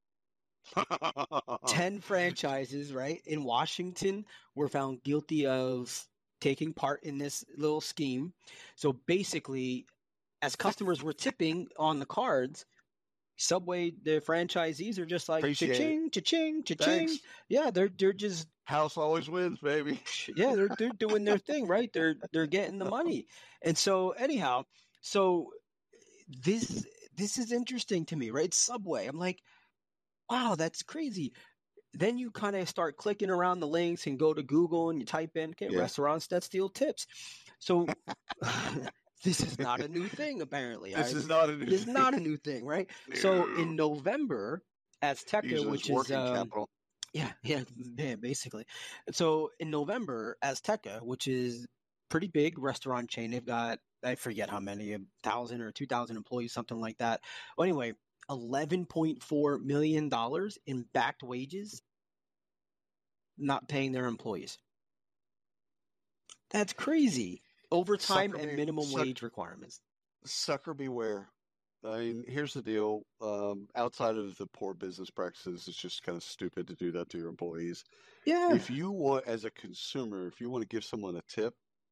10 franchises, right, in Washington were found guilty of taking part in this little scheme. So basically, as customers were tipping on the cards, Subway, the franchisees are just like Appreciate cha-ching, cha-ching, cha-ching. Thanks. Yeah, they're just House always wins, baby. yeah, they're doing their thing, right? They're getting the money. And so anyhow, so this is interesting to me, right? Subway. I'm like, wow, that's crazy. Then you kind of start clicking around the links and go to Google and you type in, okay, restaurants that steal tips. So this is not a new thing, apparently. This is not a new It's thing. not a new thing, right? No. So in November, Azteca, Using which this working is capital. yeah, basically. So in November, Azteca, which is pretty big restaurant chain, they've got I forget how many, 1,000 or 2,000 employees, something like that. Well, anyway, $11.4 million in backed wages, not paying their employees. That's crazy. Overtime and minimum wage requirements. Sucker beware. I mean, here's the deal. Outside of the poor business practices, it's just kind of stupid to do that to your employees. Yeah. If you want, as a consumer, if you want to give someone a tip,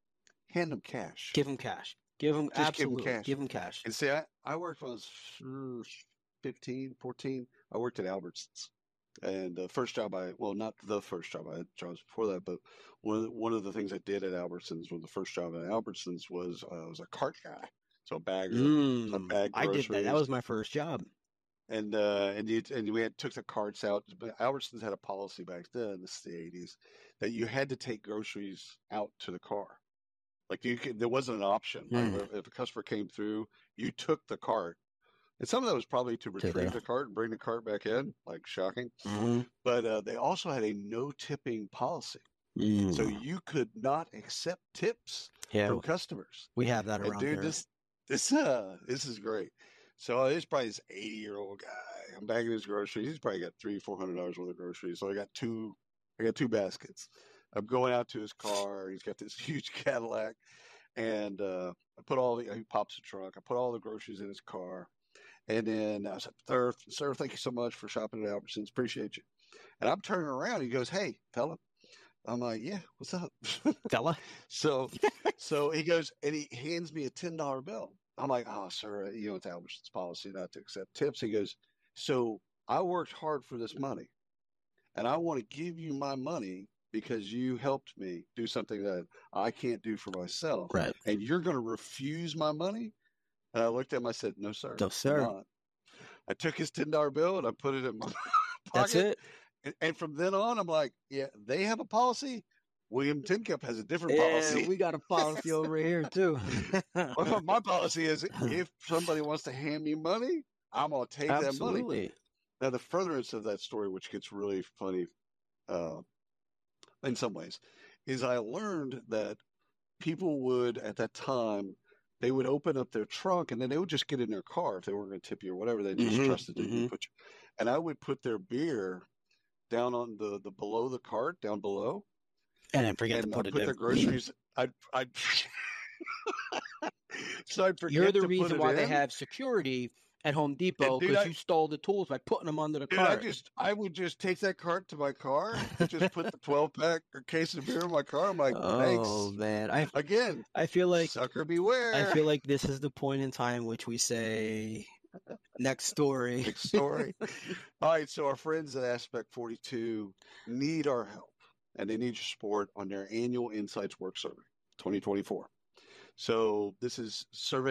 hand them cash. Give them cash. Give them Just give them absolutely. cash. Give them cash. And see, I worked when I was 15, 14. I worked at Albertsons. And the first job not the first job, I had jobs before that, but one of the things I did at Albertsons, the first job at Albertsons was a cart guy. So a bagger, so I bagged I did that. That groceries. was my first job. And we took the carts out. But Albertsons had a policy back then, this is the 80s, that you had to take groceries out to the car. Like there wasn't an option. Like if a customer came through, you took the cart. And some of that was probably to retrieve the cart and bring the cart back in, like shocking. Mm-hmm. But they also had a no tipping policy. So you could not accept tips from customers. We have that around here. Dude, this is great. So it's probably this 80-year-old guy. I'm bagging his groceries. He's probably got $300-400 worth of groceries. So I got two baskets. I'm going out to his car. He's got this huge Cadillac, and I put he pops the trunk. I put all the groceries in his car, and then I said, "Sir, thank you so much for shopping at Albertsons. Appreciate you." And I'm turning around. He goes, "Hey, fella." I'm like, "Yeah, what's up, fella?" So he goes and he hands me a $10 bill. I'm like, "Oh, sir, it's Albertsons policy not to accept tips." He goes, "So I worked hard for this money, and I want to give you my money because you helped me do something that I can't do for myself. Right. And you're going to refuse my money?" And I looked at him. I said, "No, sir. No, sir." I'm not. I took his $10 bill and I put it in my pocket. That's it. And from then on, I'm like, yeah, they have a policy. William Tincup has a different policy. We got a policy over here too. My policy is if somebody wants to hand me money, I'm going to take that money. Now, the furtherance of that story, which gets really funny in some ways, is I learned that people would, at that time, they would open up their trunk and then they would just get in their car if they weren't going to tip you or whatever. They just trusted that you put you. And I would put their beer down on the below the cart, down below. And then forget to put their groceries. I'd so I'd forget. You're the reason why they have security at Home Depot, because you stole the tools by putting them under the cart. I would just take that cart to my car and just put the 12-pack or case of beer in my car. I'm like, thanks. Oh man, I feel like sucker beware. I feel like this is the point in time which we say next story. Next story. All right, so our friends at Aspect 42 need our help, and they need your support on their annual Insights Work Survey 2024. So this is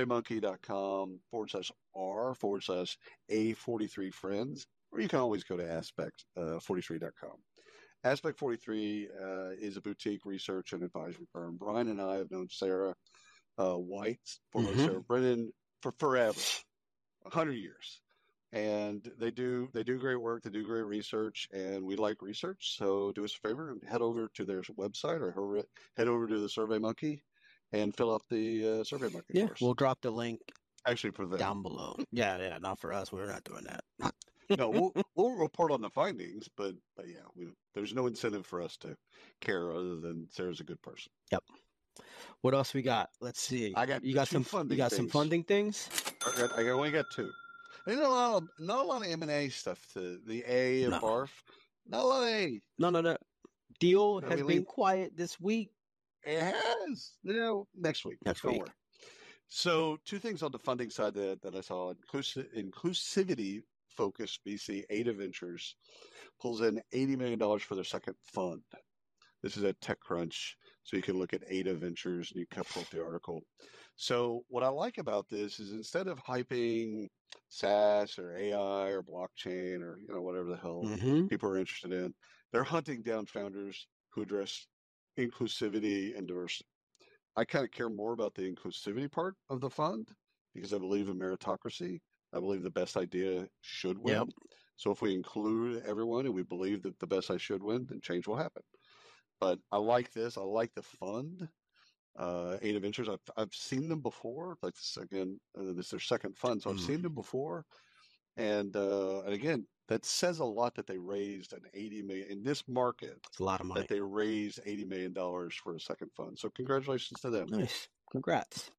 surveymonkey.com/r/A43friends, or you can always go to aspect43.com. Aspect 43 is a boutique research and advisory firm. Brian and I have known Sarah White, formerly Sarah Brennan, for forever, 100 years. And they do great work. They do great research, and we like research. So do us a favor and head over to their website or head over to the SurveyMonkey and fill out the SurveyMonkey course. We'll drop the link actually for them down below. Yeah, not for us. We're not doing that. No, we'll report on the findings, but yeah, there's no incentive for us to care other than Sarah's a good person. Yep. What else we got? Let's see. You got some funding things? I only got two. There's not a lot of M&A stuff to the A of BARF. Not a lot of A. No. Deal has been quiet this week. It has. Next week. So two things on the funding side that I saw. Inclusivity focused VC Ada Ventures pulls in $80 million for their second fund. This is at TechCrunch, so you can look at Ada Ventures and you can pull up the article. So what I like about this is instead of hyping SaaS or AI or blockchain or whatever the hell people are interested in, they're hunting down founders who address inclusivity and diversity. I kind of care more about the inclusivity part of the fund because I believe in meritocracy. I believe the best idea should win. Yep. So if we include everyone and we believe that the best idea should win, then change will happen. But I like this. I like the fund. Ada Ventures. I've seen them before. Like this again, this is their second fund, so I've seen them before. And again, that says a lot that they raised an $80 million in this market. It's a lot of money. That they raised $80 million for a second fund. So congratulations to them. Nice. Congrats.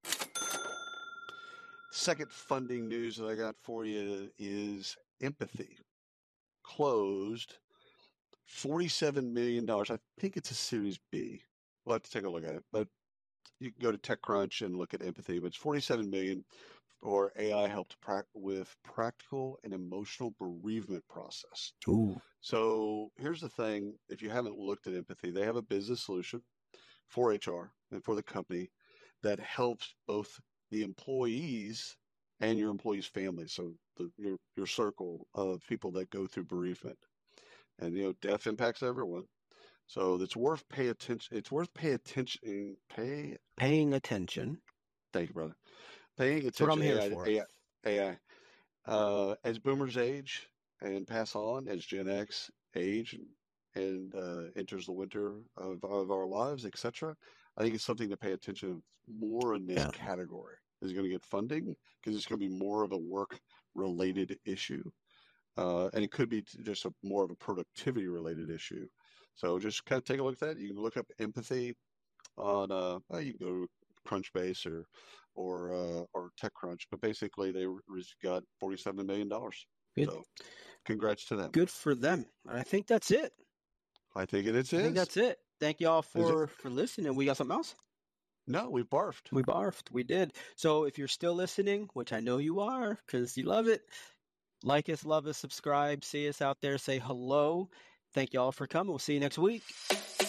Second funding news that I got for you is Empathy. Closed $47 million. I think it's a Series B. We'll have to take a look at it. But you can go to TechCrunch and look at empathy, but it's 47 million for AI helped with practical and emotional bereavement process. Ooh. So here's the thing: if you haven't looked at empathy, they have a business solution for HR and for the company that helps both the employees and your employees' families. So your circle of people that go through bereavement, and death impacts everyone. So it's worth pay attention. It's worth pay attention. Paying attention. Thank you, brother. Paying That's what I'm attention. here for. AI. As boomers age and pass on, as Gen X age and enters the winter of our lives, etc., I think it's something to pay attention more in this Yeah. category. Is it going to get funding? Because it's going to be more of a work-related issue, and it could be just more of a productivity-related issue. So just kind of take a look at that. You can look up empathy on you can go to Crunchbase or TechCrunch, but basically they got $47 million. Good. So congrats to them. Good for them. And I think that's it. I think it is. I think that's it. Thank y'all for listening. We got something else? No, we barfed. We barfed. We did. So if you're still listening, which I know you are because you love it, like us, love us, subscribe, see us out there, say hello. Thank y'all for coming. We'll see you next week.